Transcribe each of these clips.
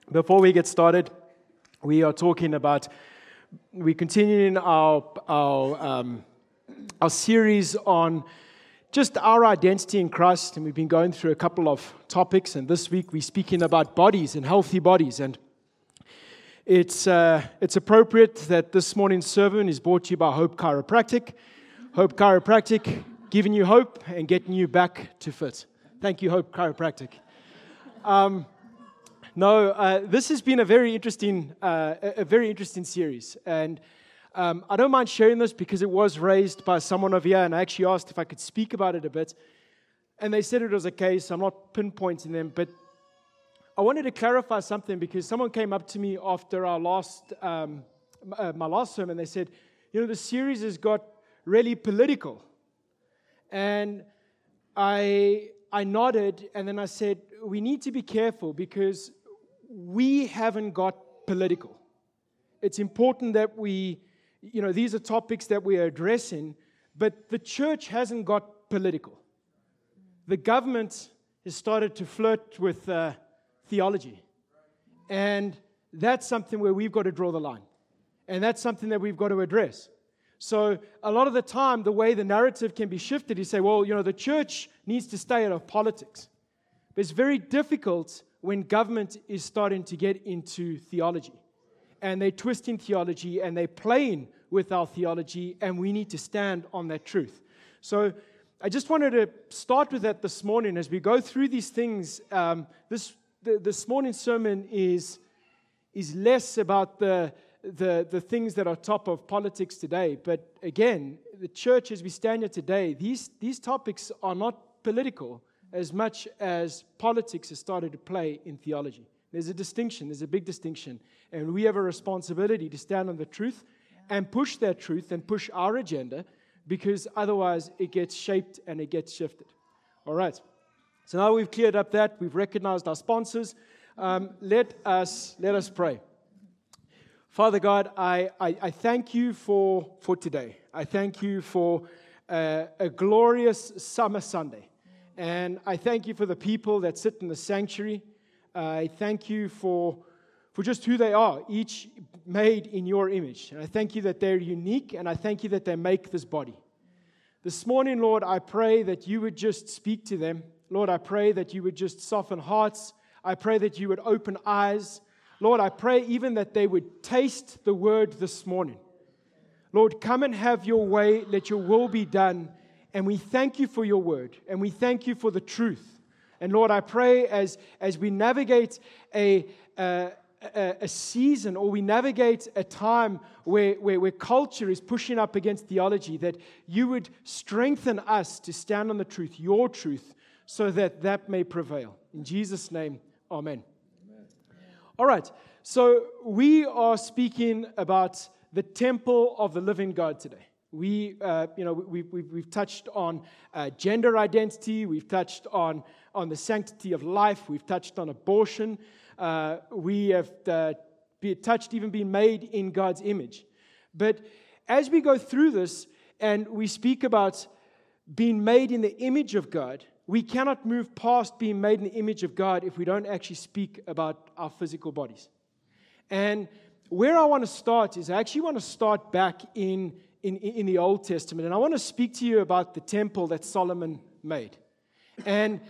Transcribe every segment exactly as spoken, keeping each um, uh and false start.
Before we get started, we are talking about, we're continuing our, our, um, our series on just our identity in Christ, and we've been going through a couple of topics, and this week we're speaking about bodies and healthy bodies, and it's, uh, it's appropriate that this morning's sermon is brought to you by Hope Chiropractic. Hope Chiropractic, giving you hope and getting you back to fit. Thank you, Hope Chiropractic. Um, No, uh, this has been a very interesting, uh, a very interesting series, and um, I don't mind sharing this because it was raised by someone over here, and I actually asked if I could speak about it a bit, and they said it was okay, so I'm not pinpointing them, but I wanted to clarify something because someone came up to me after our last, um, uh, my last sermon, they said, you know, the series has got really political, and I, I nodded, and then I said, we need to be careful because we haven't got political. It's important that we, you know, these are topics that we are addressing, but the church hasn't got political. The government has started to flirt with uh, theology, and that's something where we've got to draw the line, and that's something that we've got to address. So a lot of the time, the way the narrative can be shifted is say, well, you know, the church needs to stay out of politics. But it's very difficult when government is starting to get into theology. And they're twisting theology and they're playing with our theology, and we need to stand on that truth. So I just wanted to start with that this morning as we go through these things. Um, this the, this morning's sermon is, is less about the, the, the things that are top of politics today. But again, the church as we stand here today, these, these topics are not political as much as politics has started to play in theology. There's a distinction, there's a big distinction, and we have a responsibility to stand on the truth and push that truth and push our agenda, because otherwise it gets shaped and it gets shifted. All right, so now we've cleared up that, we've recognized our sponsors, um, let us let us pray. Father God, I, I, I thank you for, for today. I thank you for uh, a glorious summer Sunday. And I thank you for the people that sit in the sanctuary. Uh, I thank you for, for just who they are, each made in your image. And I thank you that they're unique, and I thank you that they make this body. This morning, Lord, I pray that you would just speak to them. Lord, I pray that you would just soften hearts. I pray that you would open eyes. Lord, I pray even that they would taste the word this morning. Lord, come and have your way. Let your will be done. And we thank you for your word, and we thank you for the truth. And Lord, I pray as, as we navigate a, a, a season, or we navigate a time where, where, where culture is pushing up against theology, that you would strengthen us to stand on the truth, your truth, so that that may prevail. In Jesus' name, amen. Amen. All right, so we are speaking about the temple of the living God today. We, uh, you know, we, we, we've touched on uh, gender identity. We've touched on, on the sanctity of life. We've touched on abortion. Uh, we have uh, be touched even being made in God's image. But as we go through this and we speak about being made in the image of God, we cannot move past being made in the image of God if we don't actually speak about our physical bodies. And where I want to start is I actually want to start back in In, in the Old Testament. And I want to speak to you about the temple that Solomon made. And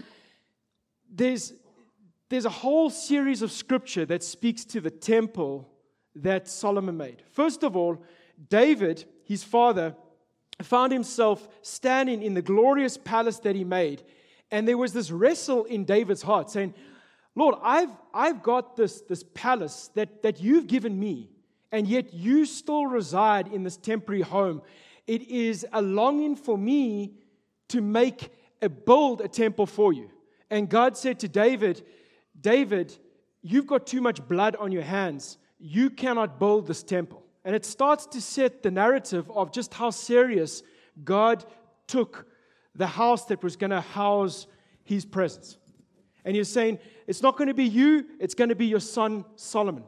there's, there's a whole series of scripture that speaks to the temple that Solomon made. First of all, David, his father, found himself standing in the glorious palace that he made. And there was this wrestle in David's heart saying, Lord, I've, I've got this, this palace that, that you've given me, and yet you still reside in this temporary home. It is a longing for me to make a build a temple for you. And God said to David, David, you've got too much blood on your hands. You cannot build this temple. And it starts to set the narrative of just how serious God took the house that was going to house his presence. And he's saying, it's not going to be you, it's going to be your son Solomon.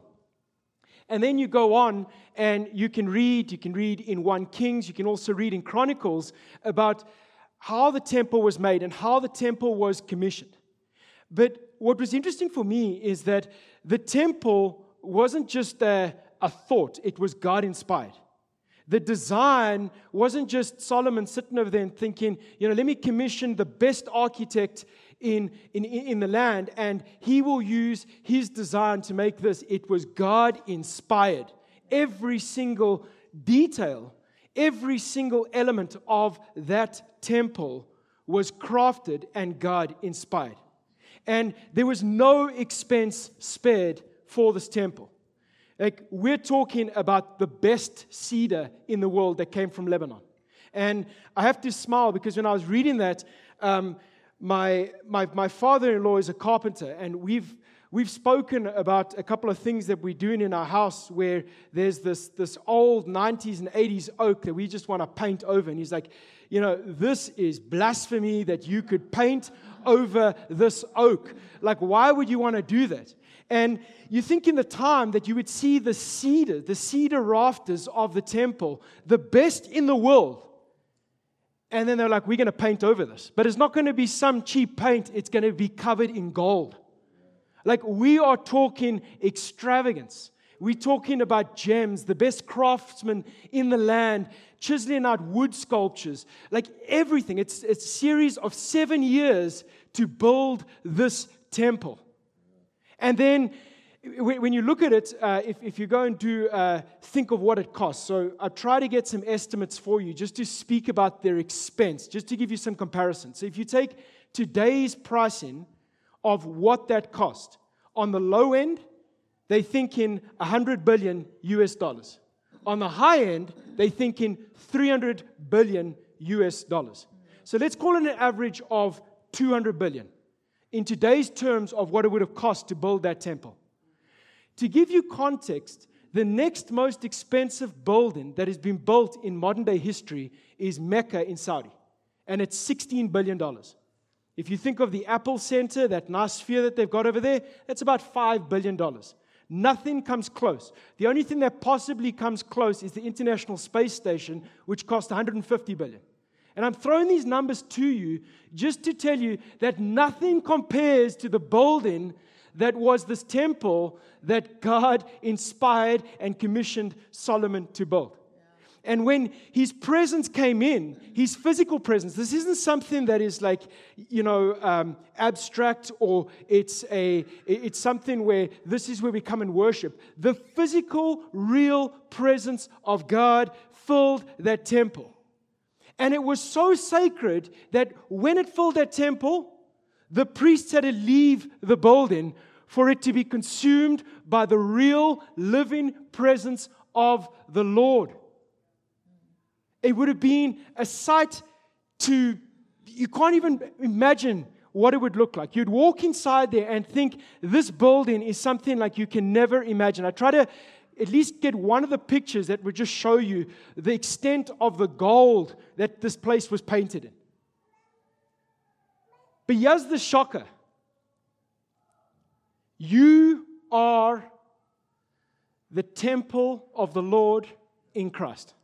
And then you go on and you can read, you can read in First Kings, you can also read in Chronicles about how the temple was made and how the temple was commissioned. But what was interesting for me is that the temple wasn't just a, a thought, it was God-inspired. The design wasn't just Solomon sitting over there and thinking, you know, let me commission the best architect in, in, in the land, and he will use his design to make this. It was God-inspired. Every single detail, every single element of that temple was crafted and God-inspired. And there was no expense spared for this temple. Like, we're talking about the best cedar in the world that came from Lebanon. And I have to smile because when I was reading that, um, my, my, my father-in-law is a carpenter, and we've We've spoken about a couple of things that we're doing in our house where there's this, this old nineties and eighties oak that we just want to paint over. And he's like, you know, this is blasphemy that you could paint over this oak. Like, why would you want to do that? And you think in the time that you would see the cedar, the cedar rafters of the temple, the best in the world. And then they're like, we're going to paint over this. But it's not going to be some cheap paint. It's going to be covered in gold. Like, we are talking extravagance. We're talking about gems, the best craftsmen in the land, chiseling out wood sculptures, like everything. It's, it's a series of seven years to build this temple. And then when you look at it, uh, if, if you go and do uh, think of what it costs. So I try to get some estimates for you just to speak about their expense, just to give you some comparison. So if you take today's pricing of what that cost. On the low end, they think in one hundred billion U S dollars. On the high end, they think in three hundred billion U S dollars. So let's call it an average of two hundred billion in today's terms of what it would have cost to build that temple. To give you context, the next most expensive building that has been built in modern day history is Mecca in Saudi, and it's sixteen billion dollars. If you think of the Apple Center, that nice sphere that they've got over there, that's about five billion dollars. Nothing comes close. The only thing that possibly comes close is the International Space Station, which cost one hundred fifty billion dollars. And I'm throwing these numbers to you just to tell you that nothing compares to the building that was this temple that God inspired and commissioned Solomon to build. And when his presence came in, his physical presence, this isn't something that is like, you know, um, abstract, or it's a, it's something where this is where we come and worship. The physical, real presence of God filled that temple. And it was so sacred that when it filled that temple, the priests had to leave the building for it to be consumed by the real, living presence of the Lord. It would have been a sight to, you can't even imagine what it would look like. You'd walk inside there and think this building is something like you can never imagine. I try to at least get one of the pictures that would just show you the extent of the gold that this place was painted in. But here's the shocker. You are the temple of the Lord in Christ.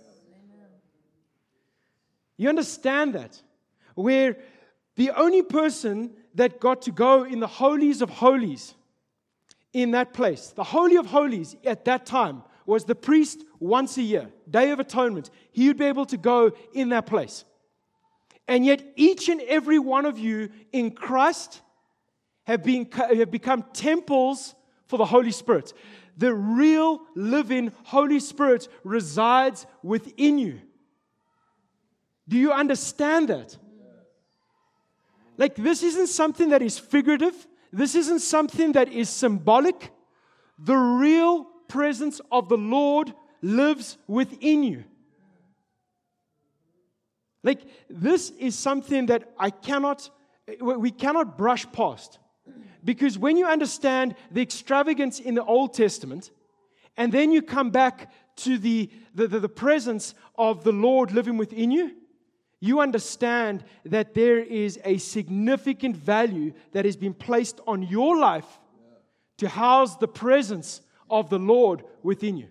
You understand that? Where the only person that got to go in the holies of holies in that place, the Holy of Holies at that time, was the priest once a year, Day of Atonement. He would be able to go in that place. And yet each and every one of you in Christ have, been, have become temples for the Holy Spirit. The real, living Holy Spirit resides within you. Do you understand that? Like, this isn't something that is figurative. This isn't something that is symbolic. The real presence of the Lord lives within you. Like, this is something that I cannot, we cannot brush past. Because when you understand the extravagance in the Old Testament, and then you come back to the, the, the, the presence of the Lord living within you, you understand that there is a significant value that has been placed on your life to house the presence of the Lord within you.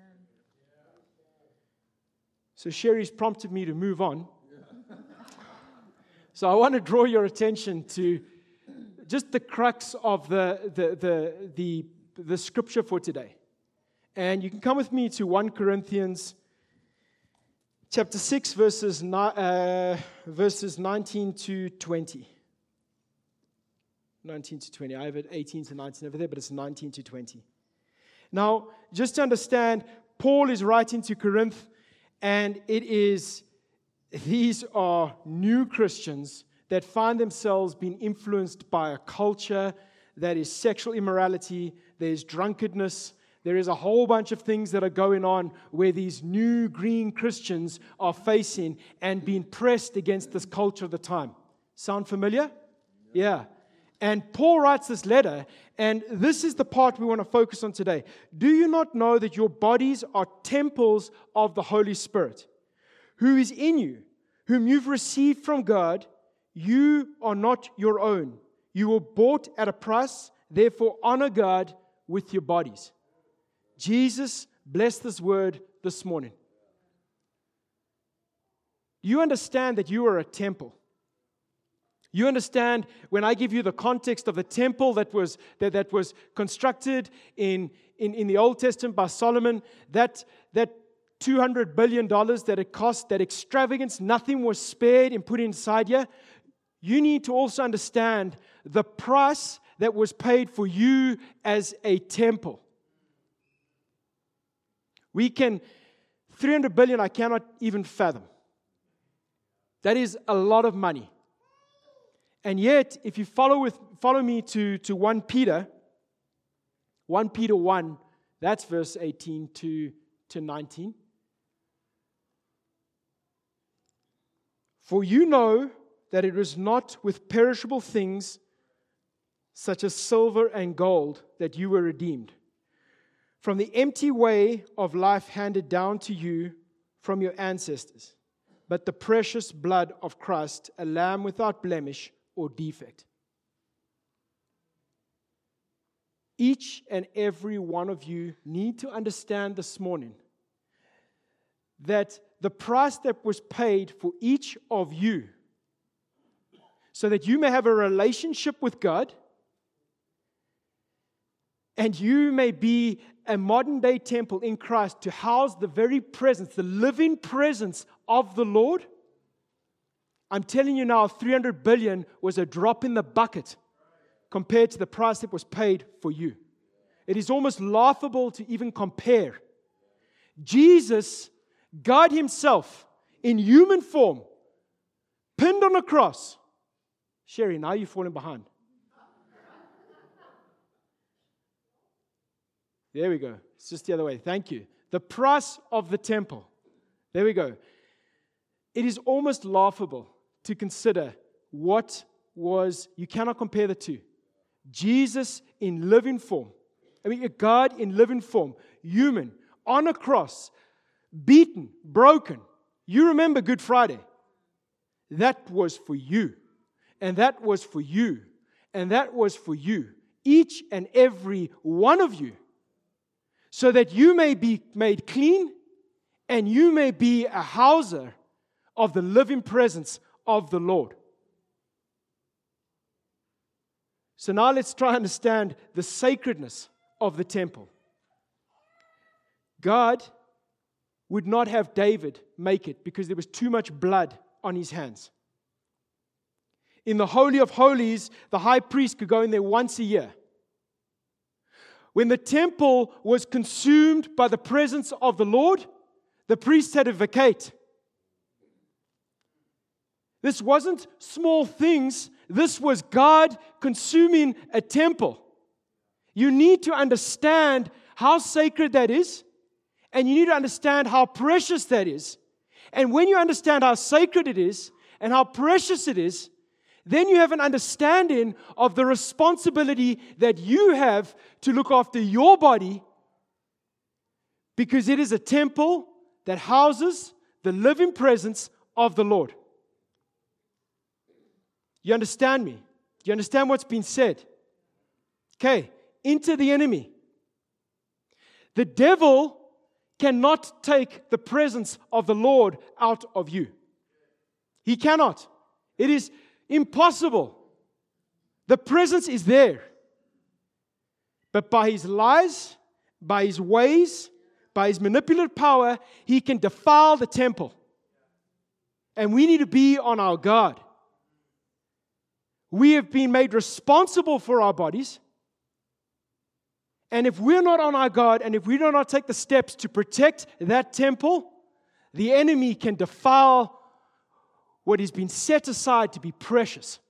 So Sherry's prompted me to move on. So I want to draw your attention to just the crux of the, the, the, the, the scripture for today. And you can come with me to First Corinthians chapter six, verses, uh, verses nineteen to twenty. nineteen to twenty. I have it eighteen to nineteen over there, but it's nineteen to twenty. Now, just to understand, Paul is writing to Corinth, and it is, these are new Christians that find themselves being influenced by a culture that is sexual immorality, there's drunkenness, there is a whole bunch of things that are going on where these new green Christians are facing and being pressed against this culture of the time. Sound familiar? Yeah. And Paul writes this letter, and this is the part we want to focus on today. Do you not know that your bodies are temples of the Holy Spirit, who is in you, whom you've received from God? You are not your own. You were bought at a price, therefore honor God with your bodies. Jesus blessed this word this morning. You understand that you are a temple. You understand when I give you the context of the temple that was that, that was constructed in, in, in the Old Testament by Solomon, that, that two hundred billion dollars that it cost, that extravagance, nothing was spared and put inside you. You need to also understand the price that was paid for you as a temple. We can, three hundred billion, I cannot even fathom. That is a lot of money. And yet, if you follow with follow me to, to First Peter, First Peter one, that's verse eighteen to, to nineteen. For you know that it was not with perishable things such as silver and gold that you were redeemed from the empty way of life handed down to you from your ancestors, but the precious blood of Christ, a lamb without blemish or defect. Each and every one of you need to understand this morning that the price that was paid for each of you, so that you may have a relationship with God and you may be a modern day temple in Christ to house the very presence, the living presence of the Lord. I'm telling you now, three hundred billion was a drop in the bucket compared to the price that was paid for you. It is almost laughable to even compare. Jesus, God Himself, in human form, pinned on a cross. Sherry, now you're falling behind. There we go. It's just the other way. Thank you. The price of the temple. There we go. It is almost laughable to consider what was, you cannot compare the two. Jesus in living form. I mean, God in living form, human, on a cross, beaten, broken. You remember Good Friday. That was for you. And that was for you. And that was for you. Each and every one of you. So that you may be made clean and you may be a houser of the living presence of the Lord. So now let's try and understand the sacredness of the temple. God would not have David make it because there was too much blood on his hands. In the Holy of Holies, the high priest could go in there once a year. When the temple was consumed by the presence of the Lord, the priest had to vacate. This wasn't small things. This was God consuming a temple. You need to understand how sacred that is, and you need to understand how precious that is. And when you understand how sacred it is and how precious it is, then you have an understanding of the responsibility that you have to look after your body, because it is a temple that houses the living presence of the Lord. You understand me? You understand what's been said? Okay, into the enemy. The devil cannot take the presence of the Lord out of you. He cannot. It is impossible. The presence is there. But by his lies, by his ways, by his manipulative power, he can defile the temple. And we need to be on our guard. We have been made responsible for our bodies. And if we're not on our guard, and if we do not take the steps to protect that temple, the enemy can defile what has been set aside to be precious.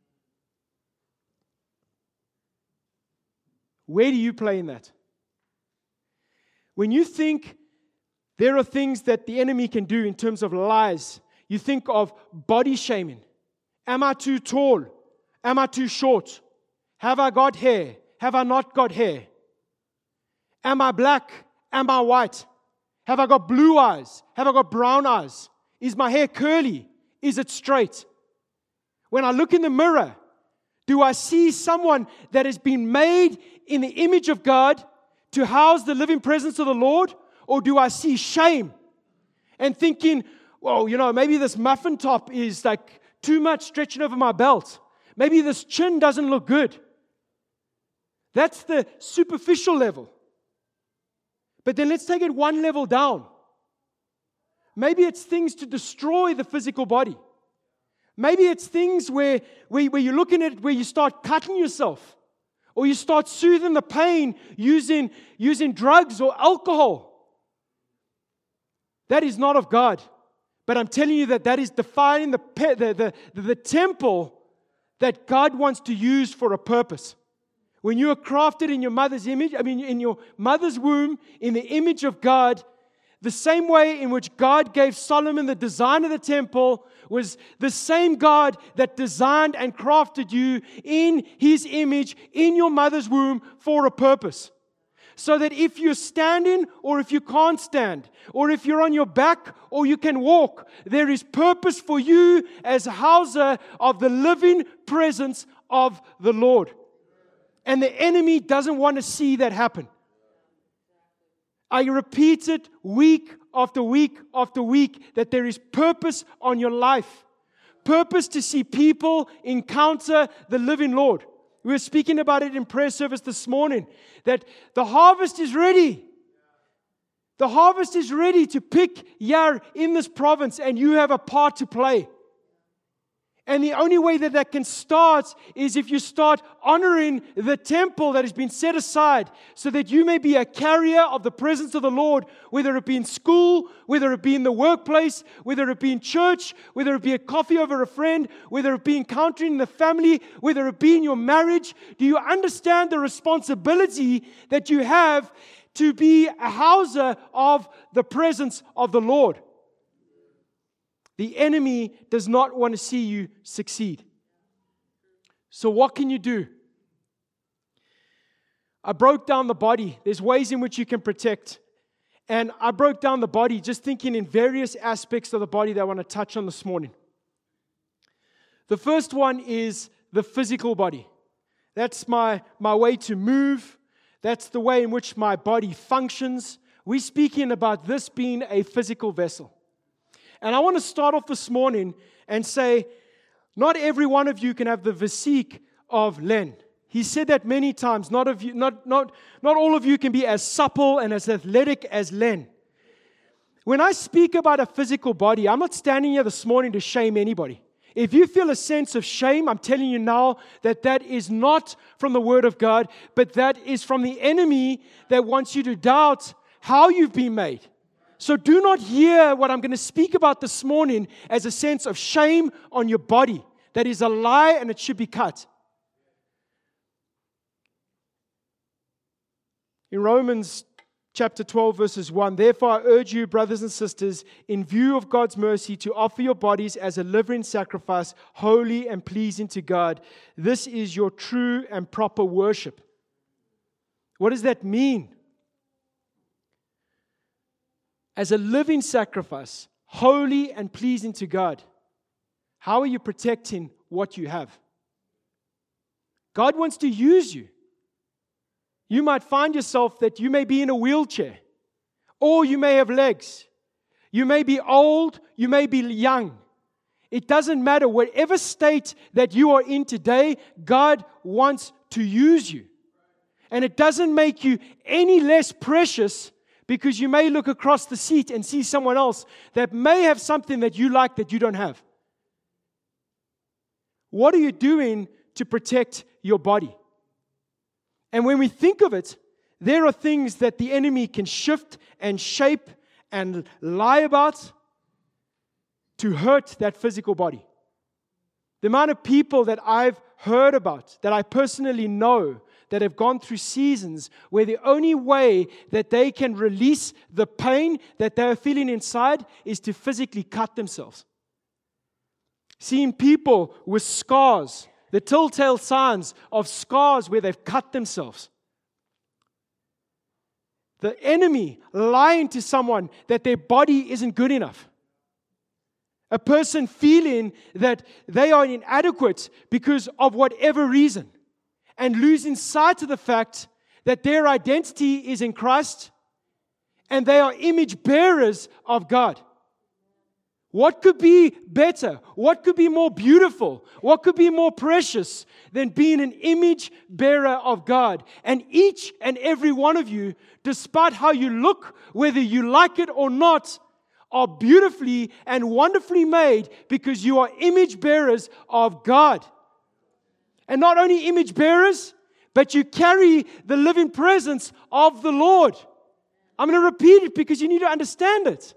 Where do you play in that? When you think there are things that the enemy can do in terms of lies, you think of body shaming. Am I too tall? Am I too short? Have I got hair? Have I not got hair? Am I black? Am I white? Have I got blue eyes? Have I got brown eyes? Is my hair curly? Is it straight? When I look in the mirror, do I see someone that has been made in the image of God to house the living presence of the Lord? Or do I see shame and thinking, well, you know, maybe this muffin top is like too much stretching over my belt. Maybe this chin doesn't look good. That's the superficial level. But then let's take it one level down. Maybe it's things to destroy the physical body. Maybe it's things where, where, where you're looking at it, where you start cutting yourself. Or you start soothing the pain using, using drugs or alcohol. That is not of God. But I'm telling you that that is defining the, the, the, the temple that God wants to use for a purpose. When you are crafted in your mother's image, I mean in your mother's womb, in the image of God, the same way in which God gave Solomon the design of the temple was the same God that designed and crafted you in His image in your mother's womb for a purpose. So that if you're standing or if you can't stand, or if you're on your back or you can walk, there is purpose for you as a houser of the living presence of the Lord. And the enemy doesn't want to see that happen. I repeat it week after week after week that there is purpose on your life. Purpose to see people encounter the living Lord. We were speaking about it in prayer service this morning, that the harvest is ready. The harvest is ready to pick here in this province, and you have a part to play. And the only way that that can start is if you start honoring the temple that has been set aside so that you may be a carrier of the presence of the Lord, whether it be in school, whether it be in the workplace, whether it be in church, whether it be a coffee over a friend, whether it be encountering the family, whether it be in your marriage. Do you understand the responsibility that you have to be a houser of the presence of the Lord? The enemy does not want to see you succeed. So what can you do? I broke down the body. There's ways in which you can protect. And I broke down the body just thinking in various aspects of the body that I want to touch on this morning. The first one is the physical body. That's my, my way to move. That's the way in which my body functions. We're speaking about this being a physical vessel. And I want to start off this morning and say, not every one of you can have the physique of Len. He said that many times. Not, of you, not, not, not all of you can be as supple and as athletic as Len. When I speak about a physical body, I'm not standing here this morning to shame anybody. If you feel a sense of shame, I'm telling you now that that is not from the Word of God, but that is from the enemy that wants you to doubt how you've been made. So do not hear what I'm going to speak about this morning as a sense of shame on your body. That is a lie and it should be cut. In Romans chapter twelve, verses one, therefore I urge you, brothers and sisters, in view of God's mercy, to offer your bodies as a living sacrifice, holy and pleasing to God. This is your true and proper worship. What does that mean? As a living sacrifice, holy and pleasing to God. How are you protecting what you have? God wants to use you. You might find yourself that you may be in a wheelchair, or you may have legs. You may be old, you may be young. It doesn't matter. Whatever state that you are in today, God wants to use you. And it doesn't make you any less precious because you may look across the seat and see someone else that may have something that you like that you don't have. What are you doing to protect your body? And when we think of it, there are things that the enemy can shift and shape and lie about to hurt that physical body. The amount of people that I've heard about, that I personally know, that have gone through seasons where the only way that they can release the pain that they're feeling inside is to physically cut themselves. Seeing people with scars, the telltale signs of scars where they've cut themselves. The enemy lying to someone that their body isn't good enough. A person feeling that they are inadequate because of whatever reason. And losing sight of the fact that their identity is in Christ and they are image bearers of God. What could be better? What could be more beautiful? What could be more precious than being an image bearer of God? And each and every one of you, despite how you look, whether you like it or not, are beautifully and wonderfully made because you are image bearers of God. And not only image bearers, but you carry the living presence of the Lord. I'm going to repeat it because you need to understand it.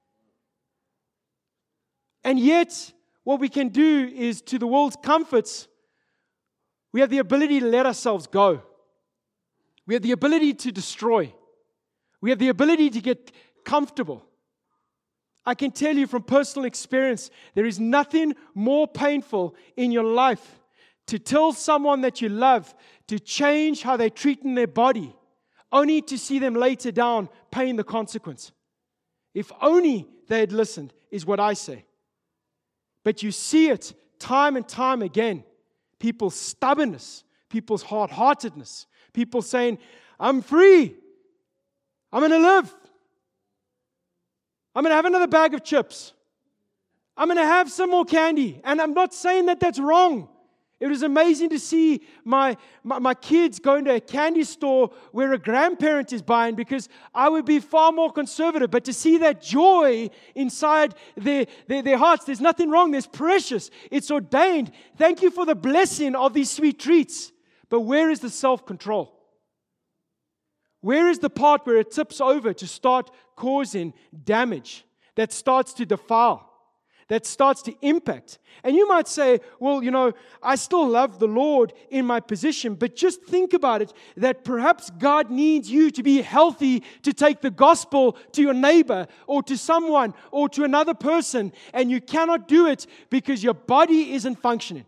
And yet, what we can do is, to the world's comforts, we have the ability to let ourselves go. We have the ability to destroy. We have the ability to get comfortable. I can tell you from personal experience, there is nothing more painful in your life to tell someone that you love to change how they're treating their body, only to see them later down paying the consequence. If only they had listened, is what I say. But you see it time and time again. People's stubbornness, people's hard-heartedness, people saying, I'm free. I'm going to live. I'm going to have another bag of chips. I'm going to have some more candy. And I'm not saying that that's wrong. It was amazing to see my, my, my kids going to a candy store where a grandparent is buying, because I would be far more conservative. But to see that joy inside their, their, their hearts, there's nothing wrong. There's precious. It's ordained. Thank you for the blessing of these sweet treats. But where is the self-control? Where is the part where it tips over to start causing damage, that starts to defile, that starts to impact? And you might say, well, you know, I still love the Lord in my position, but just think about it, that perhaps God needs you to be healthy to take the gospel to your neighbor or to someone or to another person, and you cannot do it because your body isn't functioning.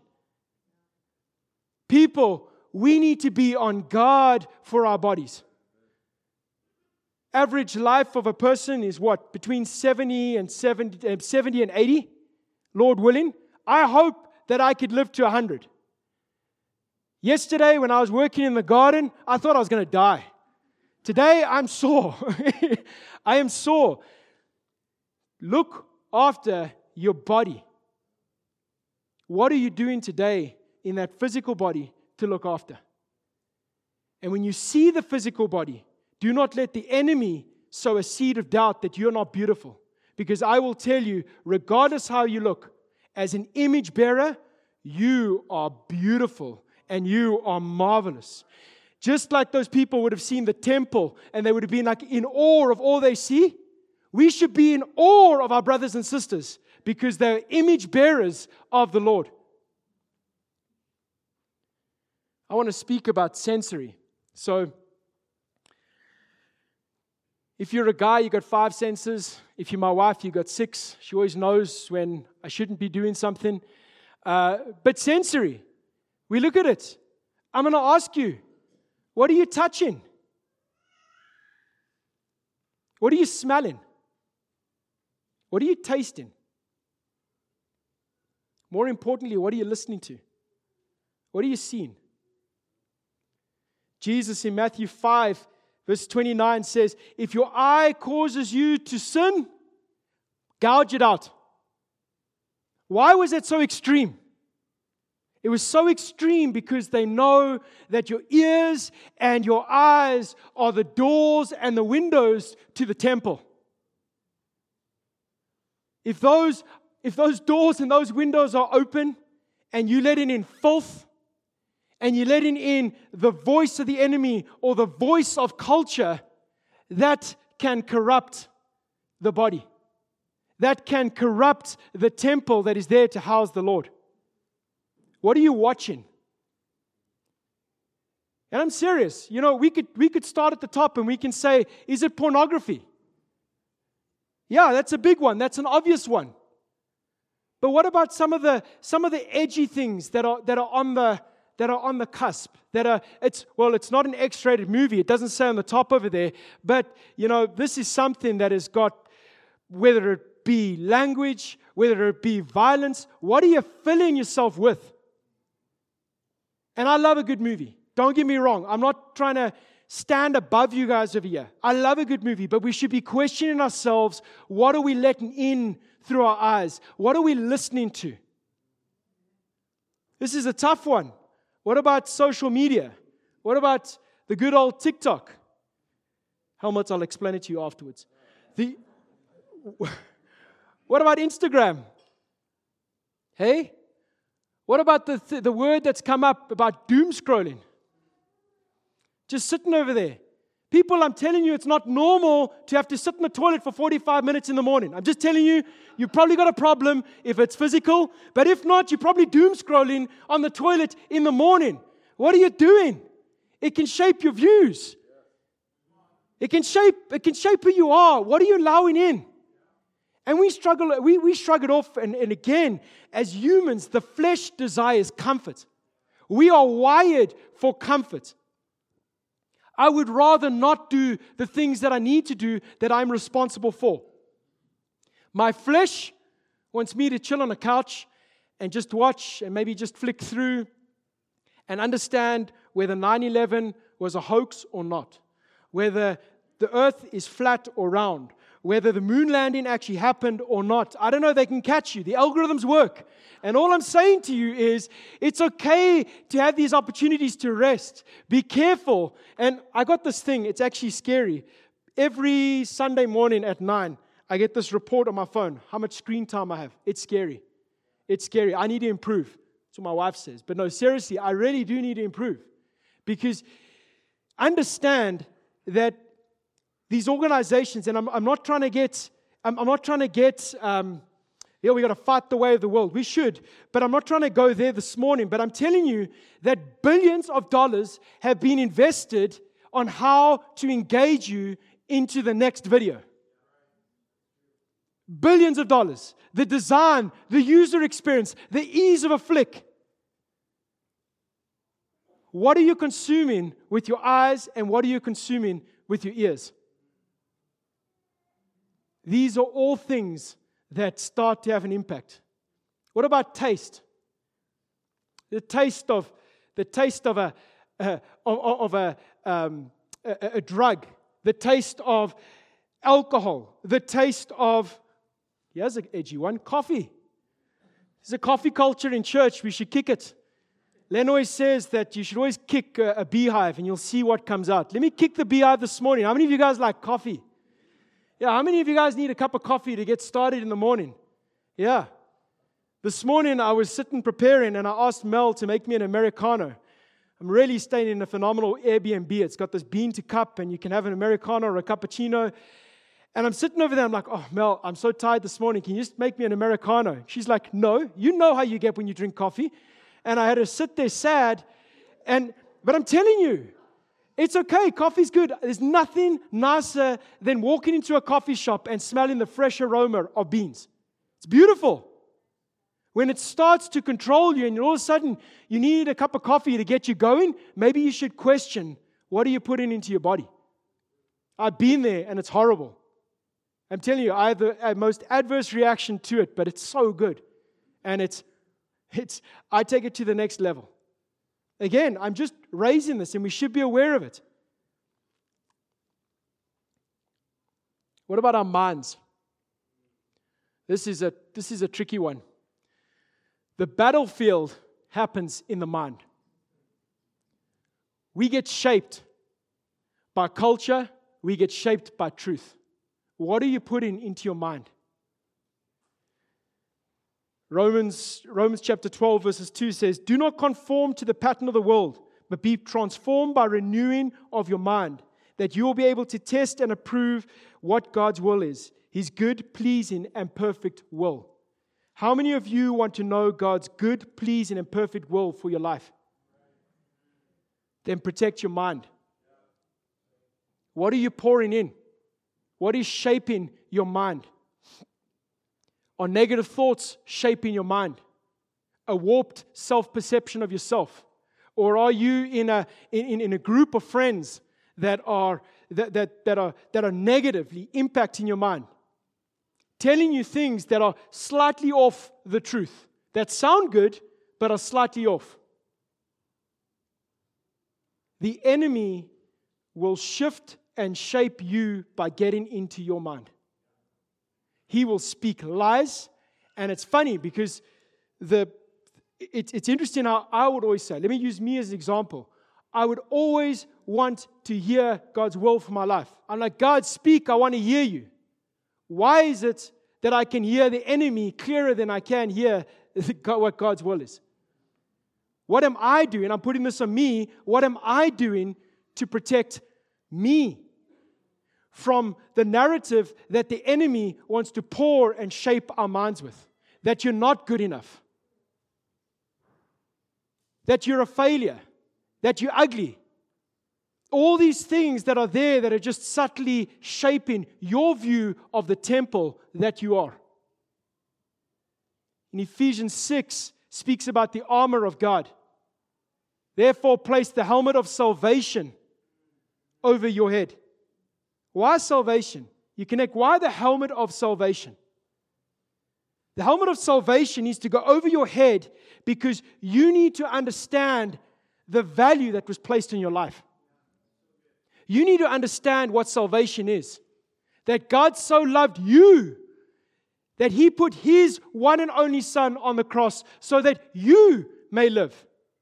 People, we need to be on guard for our bodies. Average life of a person is what? Between seventy and seventy, seventy and eighty, Lord willing. I hope that I could live to one hundred. Yesterday, when I was working in the garden, I thought I was going to die. Today, I'm sore. I am sore. Look after your body. What are you doing today in that physical body to look after? And when you see the physical body, do not let the enemy sow a seed of doubt that you're not beautiful. Because I will tell you, regardless how you look, as an image bearer, you are beautiful and you are marvelous. Just like those people would have seen the temple and they would have been like in awe of all they see, we should be in awe of our brothers and sisters because they're image bearers of the Lord. I want to speak about sensory. So, if you're a guy, you got five senses. If you're my wife, you got six. She always knows when I shouldn't be doing something. Uh, but sensory, we look at it. I'm going to ask you, what are you touching? What are you smelling? What are you tasting? More importantly, what are you listening to? What are you seeing? Jesus in Matthew five, verse twenty-nine says, if your eye causes you to sin, gouge it out. Why was it so extreme? It was so extreme because they know that your ears and your eyes are the doors and the windows to the temple. If those, if those doors and those windows are open and you letting in filth and you're letting in the voice of the enemy or the voice of culture, that can corrupt the body. That can corrupt the temple that is there to house the Lord. What are you watching? And I'm serious. You know, we could we could start at the top and we can say, is it pornography? Yeah, that's a big one. That's an obvious one. But what about some of the some of the edgy things that are that are on the that are on the cusp? That are it's well, it's not an X-rated movie. It doesn't say on the top over there. But you know, this is something that has got, whether it be language, whether it be violence, what are you filling yourself with? And I love a good movie. Don't get me wrong. I'm not trying to stand above you guys over here. I love a good movie, but we should be questioning ourselves. What are we letting in through our eyes? What are we listening to? This is a tough one. What about social media? What about the good old TikTok? Helmets, I'll explain it to you afterwards. The... What about Instagram? Hey? What about the, th- the word that's come up about doom scrolling? Just sitting over there. People, I'm telling you, it's not normal to have to sit in the toilet for forty-five minutes in the morning. I'm just telling you, you've probably got a problem if it's physical. But if not, you're probably doom scrolling on the toilet in the morning. What are you doing? It can shape your views. It can shape, it can shape who you are. What are you allowing in? And we struggle, we, we shrug it off, and, and again, as humans, the flesh desires comfort. We are wired for comfort. I would rather not do the things that I need to do that I'm responsible for. My flesh wants me to chill on a couch and just watch and maybe just flick through and understand whether nine eleven was a hoax or not, whether the earth is flat or round, whether the moon landing actually happened or not. I don't know, they can catch you. The algorithms work. And all I'm saying to you is, it's okay to have these opportunities to rest. Be careful. And I got this thing, it's actually scary. Every Sunday morning at nine, I get this report on my phone, how much screen time I have. It's scary. It's scary. I need to improve. That's what my wife says. But no, seriously, I really do need to improve. Because understand that these organizations, and I'm, I'm not trying to get, I'm, I'm not trying to get, um, yeah, we got to fight the way of the world. We should, but I'm not trying to go there this morning. But I'm telling you that billions of dollars have been invested on how to engage you into the next video. Billions of dollars. The design, the user experience, the ease of a flick. What are you consuming with your eyes, and what are you consuming with your ears? These are all things that start to have an impact. What about taste? The taste of the taste of a uh, of, of a, um, a a drug. The taste of alcohol. The taste of, here's an edgy one, coffee. There's a coffee culture in church. We should kick it. Len always says that you should always kick a, a beehive and you'll see what comes out. Let me kick the beehive this morning. How many of you guys like coffee? Yeah, how many of you guys need a cup of coffee to get started in the morning? Yeah. This morning I was sitting preparing and I asked Mel to make me an Americano. I'm really staying in a phenomenal Airbnb. It's got this bean to cup and you can have an Americano or a cappuccino. And I'm sitting over there, I'm like, oh, Mel, I'm so tired this morning. Can you just make me an Americano? She's like, no, you know how you get when you drink coffee. And I had to sit there sad. And but I'm telling you, it's okay. Coffee's good. There's nothing nicer than walking into a coffee shop and smelling the fresh aroma of beans. It's beautiful. When it starts to control you and all of a sudden you need a cup of coffee to get you going, maybe you should question, what are you putting into your body? I've been there and it's horrible. I'm telling you, I have the most adverse reaction to it, but it's so good. And it's, it's, I take it to the next level. Again, I'm just raising this and we should be aware of it. What about our minds? This is a, this is a tricky one. The battlefield happens in the mind. We get shaped by culture. We get shaped by truth. What are you putting into your mind? Romans, Romans chapter twelve verses two says, "Do not conform to the pattern of the world, but be transformed by renewing of your mind, that you will be able to test and approve what God's will is, His good, pleasing, and perfect will." How many of you want to know God's good, pleasing, and perfect will for your life? Then protect your mind. What are you pouring in? What is shaping your mind? Are negative thoughts shaping your mind? A warped self-perception of yourself? Or are you in a in, in a group of friends that are that, that, that are that are negatively impacting your mind? Telling you things that are slightly off the truth, that sound good, but are slightly off. The enemy will shift and shape you by getting into your mind. He will speak lies, and it's funny because the it, it's interesting how I would always say, let me use me as an example. I would always want to hear God's will for my life. I'm like, God, speak, I want to hear you. Why is it that I can hear the enemy clearer than I can hear what God's will is? What am I doing? I'm putting this on me. What am I doing to protect me from the narrative that the enemy wants to pour and shape our minds with? That you're not good enough. That you're a failure. That you're ugly. All these things that are there that are just subtly shaping your view of the temple that you are. In Ephesians six speaks about the armor of God. Therefore, place the helmet of salvation over your head. Why salvation? You connect, why the helmet of salvation? The helmet of salvation needs to go over your head because you need to understand the value that was placed in your life. You need to understand what salvation is. That God so loved you that He put His one and only Son on the cross so that you may live.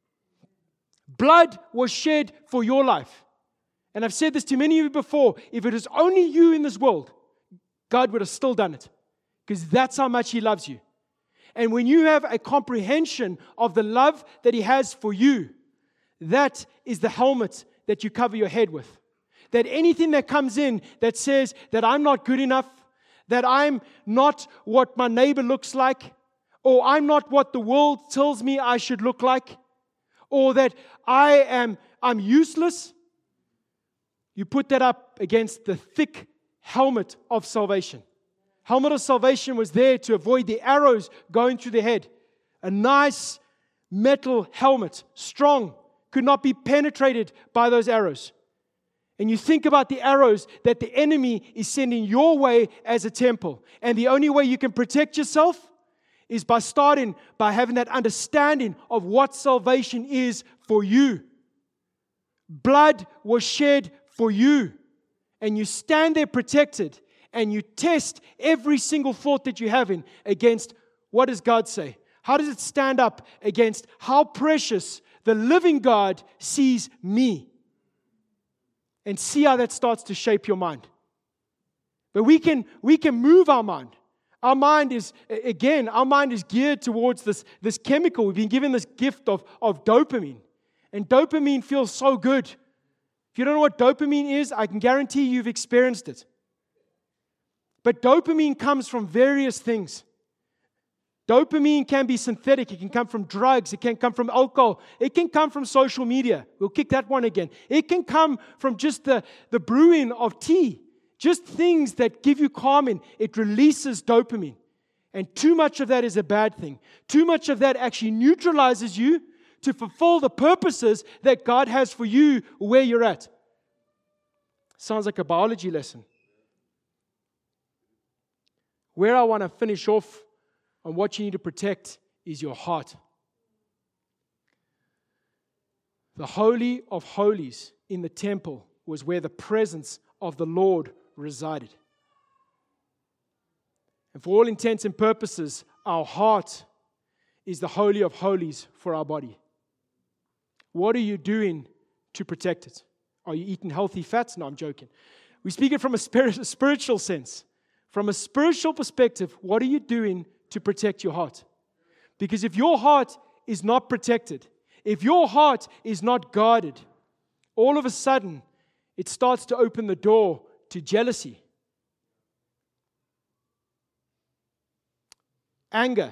Blood was shed for your life. And I've said this to many of you before. If it is only you in this world, God would have still done it. Because that's how much He loves you. And when you have a comprehension of the love that He has for you, that is the helmet that you cover your head with. That anything that comes in that says that I'm not good enough, that I'm not what my neighbor looks like, or I'm not what the world tells me I should look like, or that I am I'm useless, you put that up against the thick helmet of salvation. Helmet of salvation was there to avoid the arrows going through the head. A nice metal helmet, strong, could not be penetrated by those arrows. And you think about the arrows that the enemy is sending your way as a temple. And the only way you can protect yourself is by starting by having that understanding of what salvation is for you. Blood was shed for you. And you stand there protected. And you test every single thought that you're having against what does God say? How does it stand up against how precious the living God sees me? And see how that starts to shape your mind. But we can we can move our mind. Our mind is, again, our mind is geared towards this, this chemical. We've been given this gift of, of dopamine. And dopamine feels so good. If you don't know what dopamine is, I can guarantee you've experienced it. But dopamine comes from various things. Dopamine can be synthetic. It can come from drugs. It can come from alcohol. It can come from social media. We'll kick that one again. It can come from just the, the brewing of tea. Just things that give you calming. It releases dopamine. And too much of that is a bad thing. Too much of that actually neutralizes you to fulfill the purposes that God has for you where you're at. Sounds like a biology lesson. Where I want to finish off on what you need to protect is your heart. The Holy of Holies in the temple was where the presence of the Lord resided. And for all intents and purposes, our heart is the Holy of Holies for our body. What are you doing to protect it? Are you eating healthy fats? No, I'm joking. We speak it from a spirit, spiritual sense. From a spiritual perspective, what are you doing to protect your heart? Because if your heart is not protected, if your heart is not guarded, all of a sudden, it starts to open the door to jealousy, anger,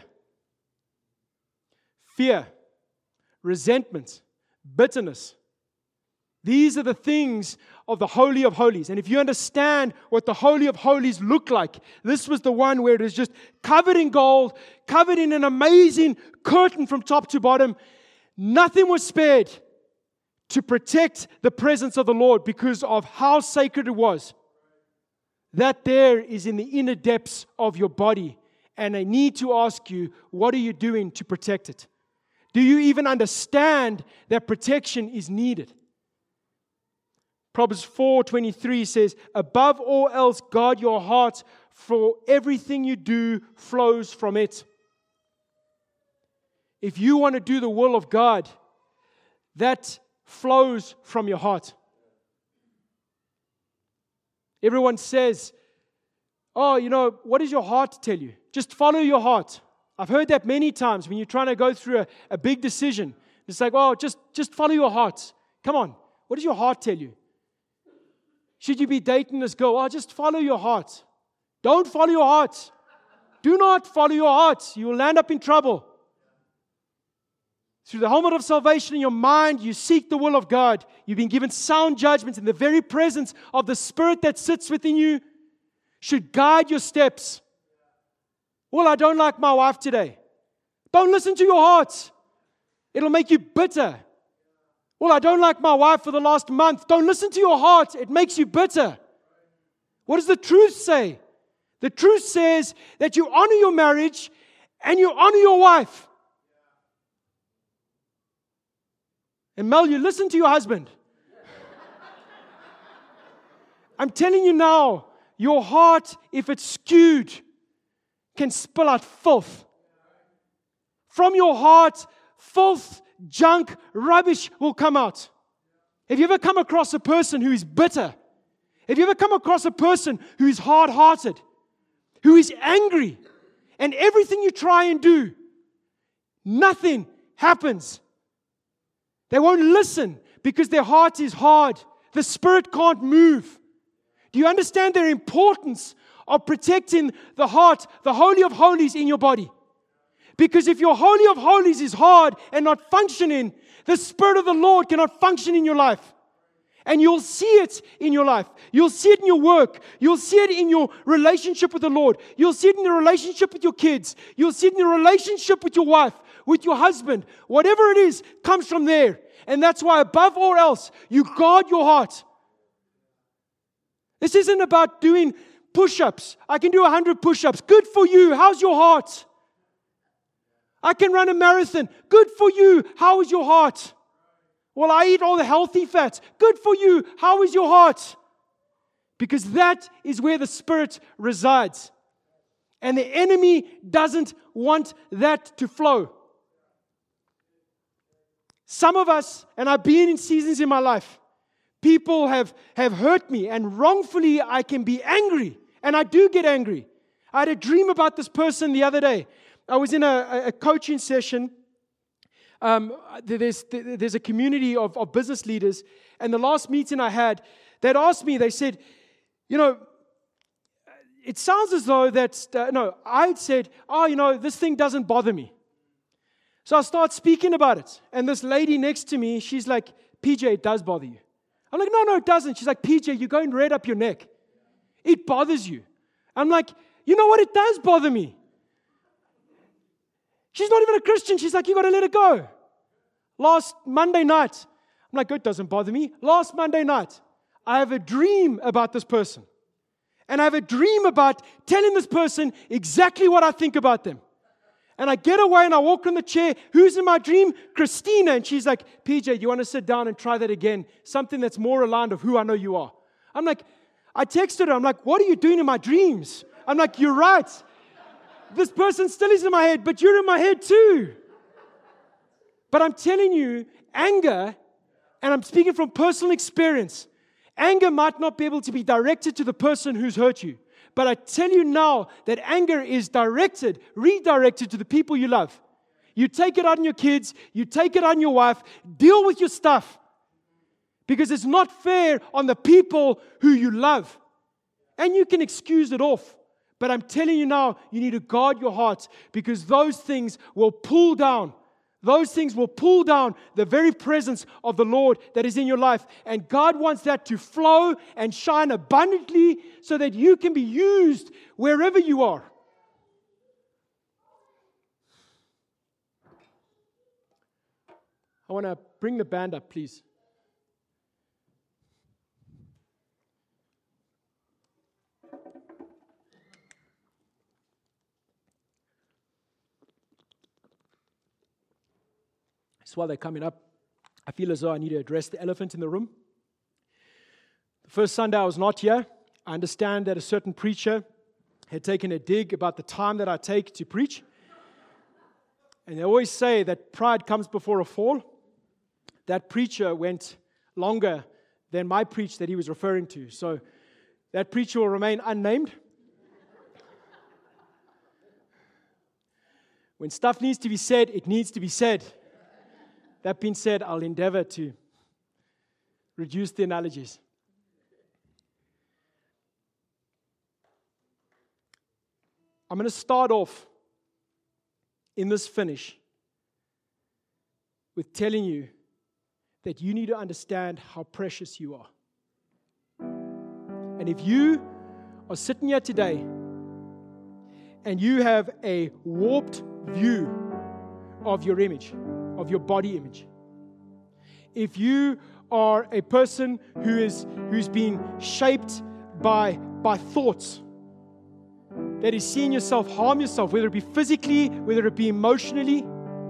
fear, resentment, bitterness. These are the things of the Holy of Holies. And if you understand what the Holy of Holies looked like, this was the one where it was just covered in gold, covered in an amazing curtain from top to bottom. Nothing was spared to protect the presence of the Lord because of how sacred it was. That there is in the inner depths of your body. And I need to ask you, what are you doing to protect it? Do you even understand that protection is needed? Proverbs four twenty-three says, above all else, guard your heart, for everything you do flows from it. If you want to do the will of God, that flows from your heart. Everyone says, oh, you know, what does your heart tell you? Just follow your heart. I've heard that many times when you're trying to go through a, a big decision. It's like, oh, just, just follow your heart. Come on. What does your heart tell you? Should you be dating this girl? Oh, just follow your heart. Don't follow your heart. Do not follow your heart. You will land up in trouble. Through the helmet of salvation in your mind, you seek the will of God. You've been given sound judgments in the very presence of the Spirit that sits within you should guide your steps. Well, I don't like my wife today. Don't listen to your heart. It'll make you bitter. Well, I don't like my wife for the last month. Don't listen to your heart. It makes you bitter. What does the truth say? The truth says that you honor your marriage and you honor your wife. And Mel, you listen to your husband. I'm telling you now, your heart, if it's skewed, can spill out filth. From your heart, filth, junk, rubbish will come out. Have you ever come across a person who is bitter? Have you ever come across a person who is hard-hearted? Who is angry? And everything you try and do, nothing happens. They won't listen because their heart is hard. The Spirit can't move. Do you understand the importance of protecting the heart, the Holy of Holies in your body? Because if your Holy of Holies is hard and not functioning, the Spirit of the Lord cannot function in your life. And you'll see it in your life. You'll see it in your work. You'll see it in your relationship with the Lord. You'll see it in your relationship with your kids. You'll see it in your relationship with your wife, with your husband. Whatever it is comes from there. And that's why above all else, you guard your heart. This isn't about doing push-ups. I can do one hundred push-ups. Good for you. How's your heart? I can run a marathon. Good for you. How is your heart? Well, I eat all the healthy fats. Good for you. How is your heart? Because that is where the Spirit resides. And the enemy doesn't want that to flow. Some of us, and I've been in seasons in my life, people have, have hurt me, and wrongfully I can be angry. And I do get angry. I had a dream about this person the other day. I was in a, a coaching session. Um, there's, there's a community of, of business leaders. And the last meeting I had, they'd asked me, they said, you know, it sounds as though that, uh, no, I'd said, oh, you know, this thing doesn't bother me. So I start speaking about it. And this lady next to me, she's like, P J, it does bother you. I'm like, no, no, it doesn't. She's like, P J, you're going red up your neck. It bothers you. I'm like, you know what? It does bother me. She's not even a Christian. She's like, you got to let it go. Last Monday night, I'm like, it doesn't bother me. Last Monday night, I have a dream about this person. And I have a dream about telling this person exactly what I think about them. And I get away and I walk on the chair. Who's in my dream? Christina. And she's like, P J, you want to sit down and try that again? Something that's more aligned of who I know you are. I'm like, I texted her. I'm like, what are you doing in my dreams? I'm like, you're right. This person still is in my head, but you're in my head too. But I'm telling you, anger, and I'm speaking from personal experience, anger might not be able to be directed to the person who's hurt you. But I tell you now that anger is directed, redirected to the people you love. You take it on your kids, you take it on your wife, deal with your stuff. Because it's not fair on the people who you love. And you can excuse it off. But I'm telling you now, you need to guard your heart, because those things will pull down. Those things will pull down the very presence of the Lord that is in your life. And God wants that to flow and shine abundantly so that you can be used wherever you are. I want to bring the band up, please. So while they're coming up, I feel as though I need to address the elephant in the room. The first Sunday I was not here. I understand that a certain preacher had taken a dig about the time that I take to preach. And they always say that pride comes before a fall. That preacher went longer than my preach that he was referring to. So that preacher will remain unnamed. When stuff needs to be said, it needs to be said. That being said, I'll endeavor to reduce the analogies. I'm going to start off in this finish with telling you that you need to understand how precious you are. And if you are sitting here today and you have a warped view of your image, of your body image. If you are a person who is who's been shaped by, by thoughts, that is seeing yourself harm yourself, whether it be physically, whether it be emotionally,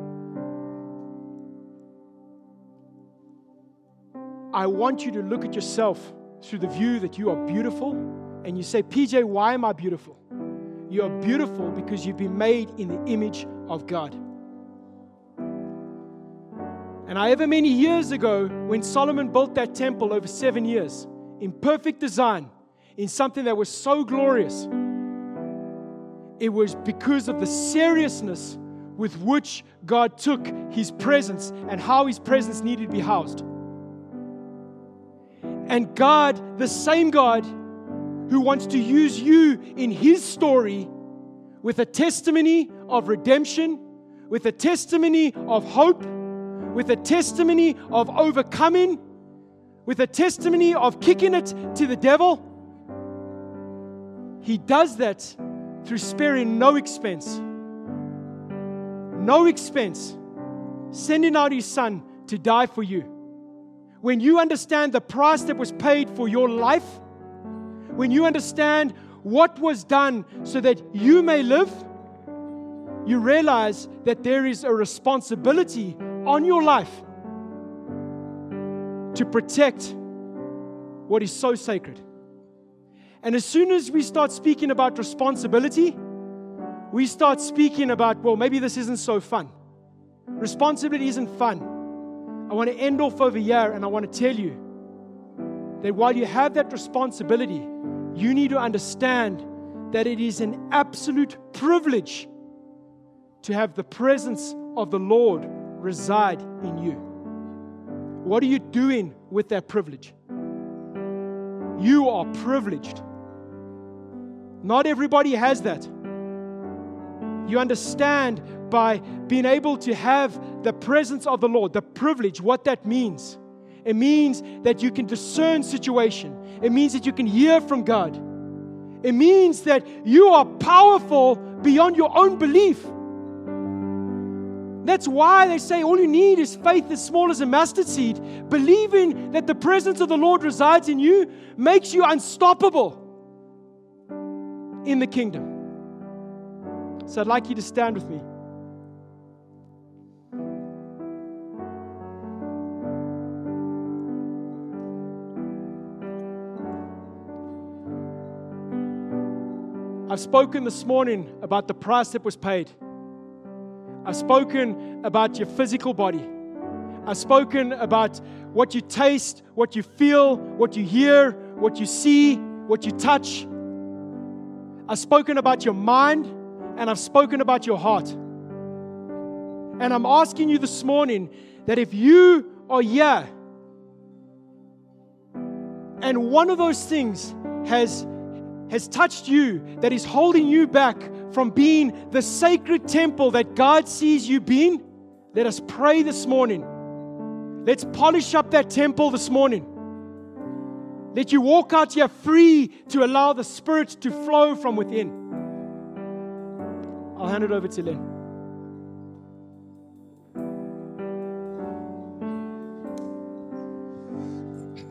I want you to look at yourself through the view that you are beautiful, and you say, P J, why am I beautiful? You are beautiful because you've been made in the image of God. And however many years ago, when Solomon built that temple over seven years, in perfect design, in something that was so glorious, it was because of the seriousness with which God took His presence and how His presence needed to be housed. And God, the same God who wants to use you in His story with a testimony of redemption, with a testimony of hope, with a testimony of overcoming, with a testimony of kicking it to the devil. He does that through sparing no expense. No expense. Sending out His Son to die for you. When you understand the price that was paid for your life, when you understand what was done so that you may live, you realize that there is a responsibility on your life to protect what is so sacred. And as soon as we start speaking about responsibility, we start speaking about, well, maybe this isn't so fun. Responsibility isn't fun. I want to end off over here, and I want to tell you that while you have that responsibility, you need to understand that it is an absolute privilege to have the presence of the Lord reside in you. What are you doing with that privilege? You are privileged. Not everybody has that. You understand by being able to have the presence of the Lord, the privilege, what that means. It means that you can discern situation. It means that you can hear from God. It means that you are powerful beyond your own belief. That's why they say all you need is faith as small as a mustard seed. Believing that the presence of the Lord resides in you makes you unstoppable in the kingdom. So I'd like you to stand with me. I've spoken this morning about the price that was paid. I've spoken about your physical body. I've spoken about what you taste, what you feel, what you hear, what you see, what you touch. I've spoken about your mind, and I've spoken about your heart. And I'm asking you this morning that if you are here and one of those things has, has touched you, that is holding you back from being the sacred temple that God sees you being, let us pray this morning. Let's polish up that temple this morning. Let you walk out here free to allow the Spirit to flow from within. I'll hand it over to Len.